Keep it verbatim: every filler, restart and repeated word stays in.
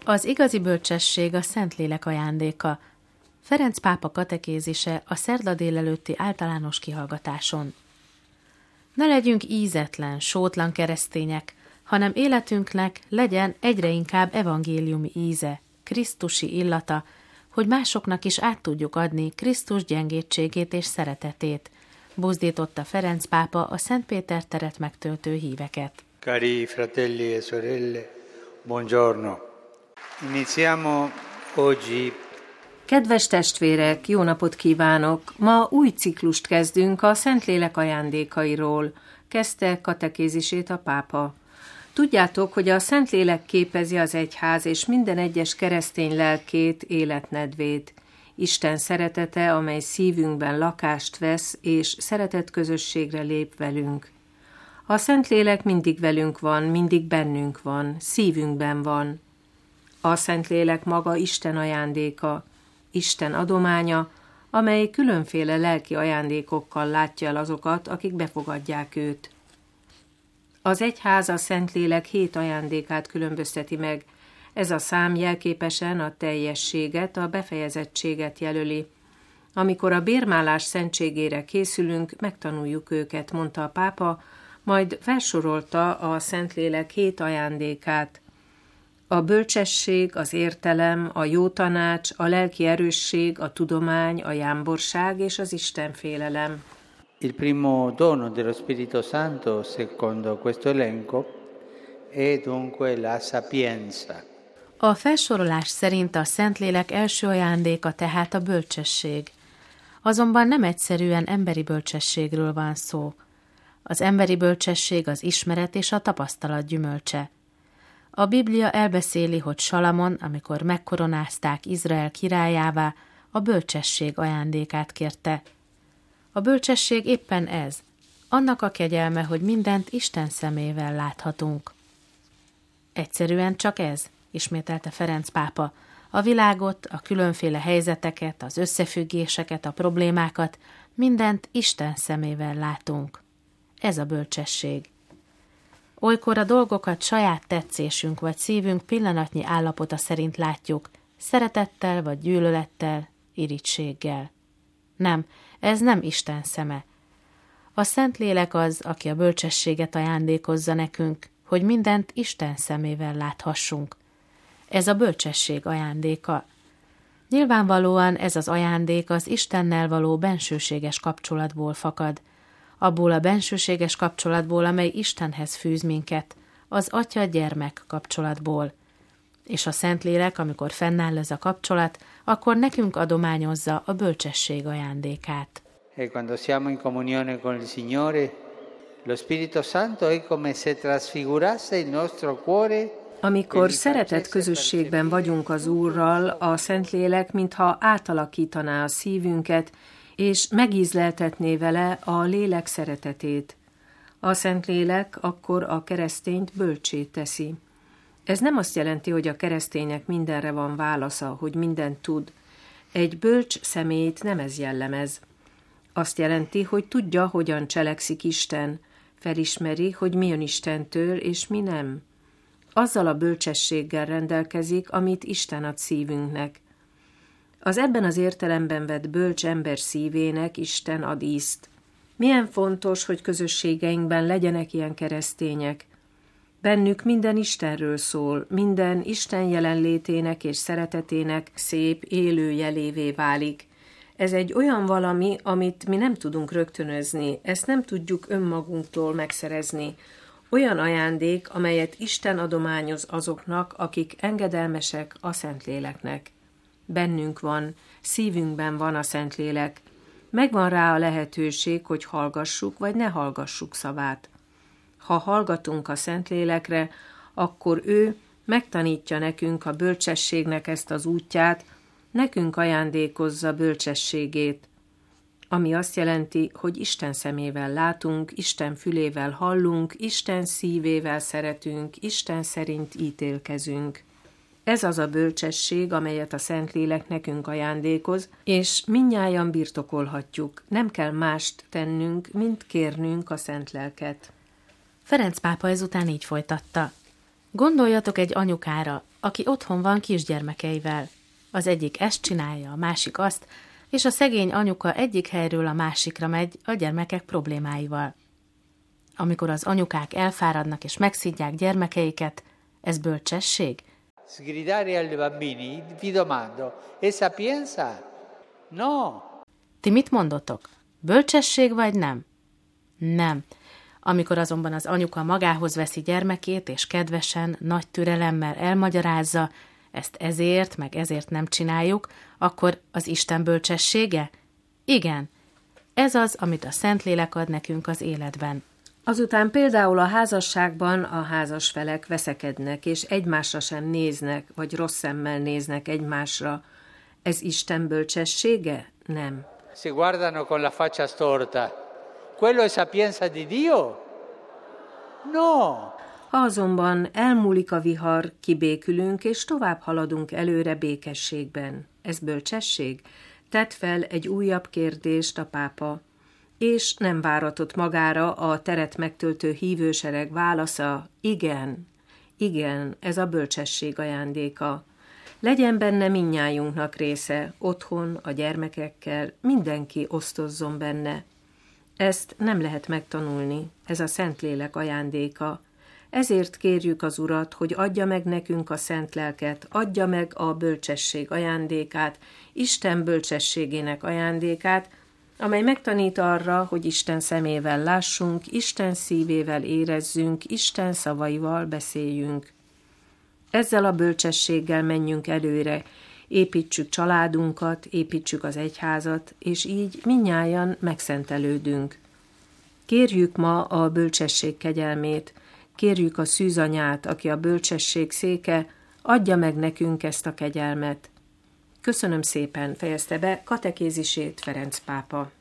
Az igazi bölcsesség a Szentlélek ajándéka. Ferenc pápa katekézise a szerda délelőtti általános kihallgatáson. Ne legyünk ízetlen, sótlan keresztények, hanem életünknek legyen egyre inkább evangéliumi íze, krisztusi illata, hogy másoknak is át tudjuk adni Krisztus gyengétségét és szeretetét, buzdította Ferenc pápa a Szent Péter teret megtöltő híveket. Cari fratelli e sorelle, buongiorno. Iniziamo oggi. Kedves testvérek, jó napot kívánok! Ma új ciklust kezdünk a Szentlélek ajándékairól, kezdte katekézisét a pápa. Tudjátok, hogy a Szentlélek képezi az egyház és minden egyes keresztény lelkét, életnedvét. Isten szeretete, amely szívünkben lakást vesz, és szeretett közösségre lép velünk. A Szentlélek mindig velünk van, mindig bennünk van, szívünkben van. A Szentlélek maga Isten ajándéka, Isten adománya, amely különféle lelki ajándékokkal látja el azokat, akik befogadják őt. Az egyház a Szentlélek hét ajándékát különbözteti meg. Ez a szám jelképesen a teljességet, a befejezettséget jelöli. Amikor a bérmálás szentségére készülünk, megtanuljuk őket, mondta a pápa, majd felsorolta a Szentlélek hét ajándékát. A bölcsesség, az értelem, a jó tanács, a lelki erősség, a tudomány, a jámborság és az istenfélelem. Il primo dono dello Spirito Santo, secondo questo elenco, è dunque la sapienza. A felsorolás szerint a Szentlélek első ajándéka tehát a bölcsesség. Azonban nem egyszerűen emberi bölcsességről van szó. Az emberi bölcsesség az ismeret és a tapasztalat gyümölcse. A Biblia elbeszéli, hogy Salamon, amikor megkoronázták Izrael királyává, a bölcsesség ajándékát kérte. A bölcsesség éppen ez, annak a kegyelme, hogy mindent Isten szemével láthatunk. Egyszerűen csak ez, ismételte Ferenc pápa, a világot, a különféle helyzeteket, az összefüggéseket, a problémákat, mindent Isten szemével látunk. Ez a bölcsesség. Olykor a dolgokat saját tetszésünk vagy szívünk pillanatnyi állapota szerint látjuk, szeretettel vagy gyűlölettel, irigységgel. Nem, ez nem Isten szeme. A Szentlélek az, aki a bölcsességet ajándékozza nekünk, hogy mindent Isten szemével láthassunk. Ez a bölcsesség ajándéka. Nyilvánvalóan ez az ajándék az Istennel való bensőséges kapcsolatból fakad, abból a bensőséges kapcsolatból, amely Istenhez fűz minket, az atya-gyermek kapcsolatból. És a Szentlélek, amikor fennáll ez a kapcsolat, akkor nekünk adományozza a bölcsesség ajándékát. E quando siamo in comunione con il Signore, lo Spirito Santo è come se trasfigurasse il nostro cuore. Amikor szeretett közösségben vagyunk az Úrral, a Szentlélek mintha átalakítaná a szívünket, és megízleltetné vele a lélek szeretetét. A Szentlélek akkor a keresztényt bölcsé teszi. Ez nem azt jelenti, hogy a kereszténynek mindenre van válasza, hogy mindent tud. Egy bölcs személyt nem ez jellemez. Azt jelenti, hogy tudja, hogyan cselekszik Isten, felismeri, hogy mi jön Istentől, és mi nem. Azzal a bölcsességgel rendelkezik, amit Isten ad szívünknek. Az ebben az értelemben vett bölcs ember szívének Isten ad ízt. Milyen fontos, hogy közösségeinkben legyenek ilyen keresztények. Bennük minden Istenről szól, minden Isten jelenlétének és szeretetének szép, élő jelévé válik. Ez egy olyan valami, amit mi nem tudunk rögtönözni, ezt nem tudjuk önmagunktól megszerezni. Olyan ajándék, amelyet Isten adományoz azoknak, akik engedelmesek a Szentléleknek. Bennünk van, szívünkben van a Szentlélek. Megvan rá a lehetőség, hogy hallgassuk, vagy ne hallgassuk szavát. Ha hallgatunk a Szentlélekre, akkor ő megtanítja nekünk a bölcsességnek ezt az útját, nekünk ajándékozza bölcsességét, ami azt jelenti, hogy Isten szemével látunk, Isten fülével hallunk, Isten szívével szeretünk, Isten szerint ítélkezünk. Ez az a bölcsesség, amelyet a Szentlélek nekünk ajándékoz, és mindnyájan birtokolhatjuk. Nem kell mást tennünk, mint kérnünk a Szent Lelket. Ferenc pápa ezután így folytatta. Gondoljatok egy anyukára, aki otthon van kisgyermekeivel. Az egyik ezt csinálja, a másik azt, és a szegény anyuka egyik helyről a másikra megy a gyermekek problémáival. Amikor az anyukák elfáradnak és megszidják gyermekeiket, ez bölcsesség? Sgridare ai bambini, vi domando, è sapienza? No. Ti mit mondotok? Bölcsesség vagy nem? Nem. Amikor azonban az anyuka magához veszi gyermekét, és kedvesen, nagy türelemmel elmagyarázza, ezt ezért, meg ezért nem csináljuk, akkor az Isten bölcsessége? Igen. Ez az, amit a Szentlélek ad nekünk az életben. Azután például a házasságban a házasfelek veszekednek, és egymásra sem néznek, vagy rossz szemmel néznek egymásra. Ez Isten bölcsessége? Nem. Si guardano con la faccia storta. Quello è sapienza di Dio? No. Ha azonban elmúlik a vihar, kibékülünk, és tovább haladunk előre békességben. Ez bölcsesség? Tett fel egy újabb kérdést a pápa, és nem váratott magára a teret megtöltő hívősereg válasza: igen, igen, ez a bölcsesség ajándéka. Legyen benne mindnyájunknak része, otthon, a gyermekekkel, mindenki osztozzon benne. Ezt nem lehet megtanulni, ez a Szentlélek ajándéka. Ezért kérjük az Urat, hogy adja meg nekünk a szent lelket, adja meg a bölcsesség ajándékát, Isten bölcsességének ajándékát, amely megtanít arra, hogy Isten szemével lássunk, Isten szívével érezzünk, Isten szavaival beszéljünk. Ezzel a bölcsességgel menjünk előre, építsük családunkat, építsük az egyházat, és így mindnyájan megszentelődünk. Kérjük ma a bölcsesség kegyelmét, kérjük a szűzanyát, aki a bölcsesség széke, adja meg nekünk ezt a kegyelmet. Köszönöm szépen, fejezte be katekézisét Ferenc pápa.